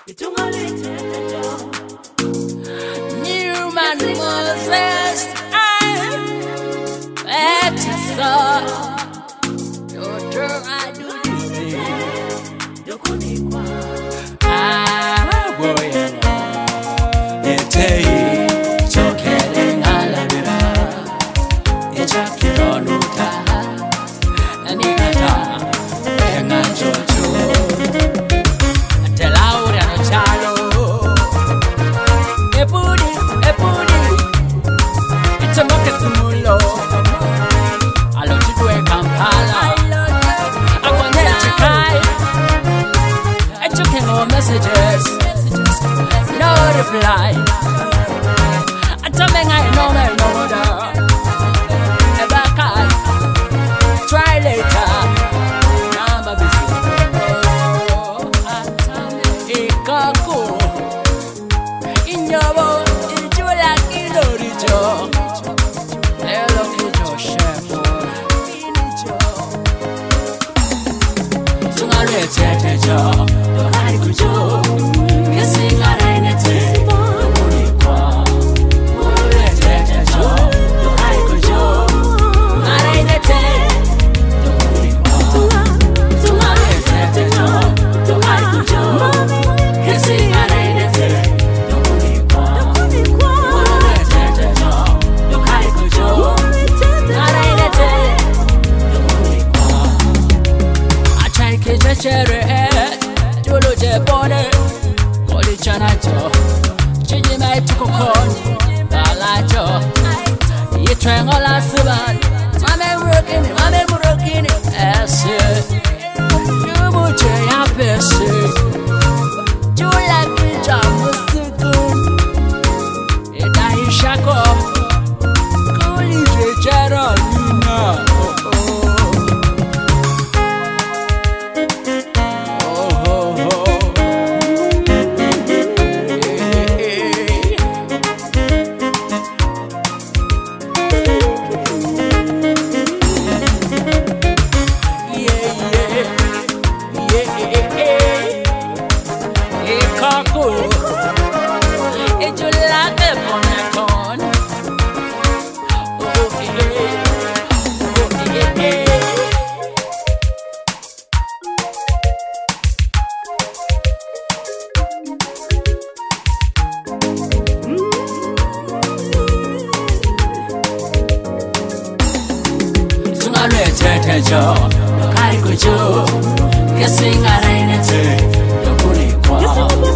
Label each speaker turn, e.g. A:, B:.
A: Newman Moses, at saw daughter, I do messages, no reply. I tell me I know my mother. Never can. Try later. Now I'm busy. I can't go. In your world, it's you like in the region. Hello, chef. Cherry head, Jolo Jebone, Cody Chanacho, Chigi Mai Tukon, Balacho, you trying all our suban, Mame working, as you would have best. You like me, John was too good. And I shako, Cody Geraldina. Guessing I ain't it.